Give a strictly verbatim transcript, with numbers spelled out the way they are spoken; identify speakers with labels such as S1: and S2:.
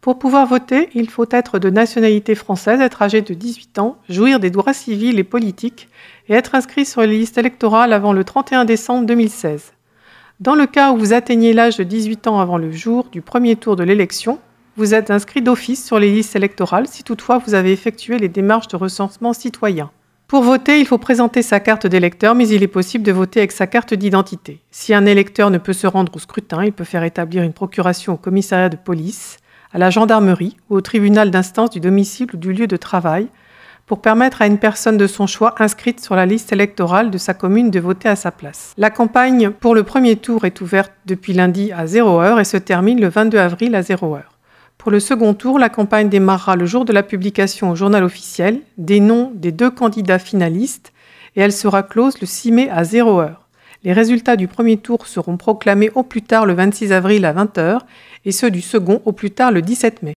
S1: Pour pouvoir voter, il faut être de nationalité française, être âgé de dix-huit ans, jouir des droits civils et politiques et être inscrit sur les listes électorales avant le trente et un décembre deux mille seize. Dans le cas où vous atteignez l'âge de dix-huit ans avant le jour du premier tour de l'élection, vous êtes inscrit d'office sur les listes électorales si toutefois vous avez effectué les démarches de recensement citoyen. Pour voter, il faut présenter sa carte d'électeur, mais il est possible de voter avec sa carte d'identité. Si un électeur ne peut se rendre au scrutin, il peut faire établir une procuration au commissariat de police, à la gendarmerie ou au tribunal d'instance du domicile ou du lieu de travail pour permettre à une personne de son choix inscrite sur la liste électorale de sa commune de voter à sa place. La campagne pour le premier tour est ouverte depuis lundi à zéro heure et se termine le vingt-deux avril à zéro heure. Pour le second tour, la campagne démarrera le jour de la publication au journal officiel des noms des deux candidats finalistes et elle sera close le six mai à zéro heure. Les résultats du premier tour seront proclamés au plus tard le vingt-six avril à vingt heures et ceux du second au plus tard le dix-sept mai.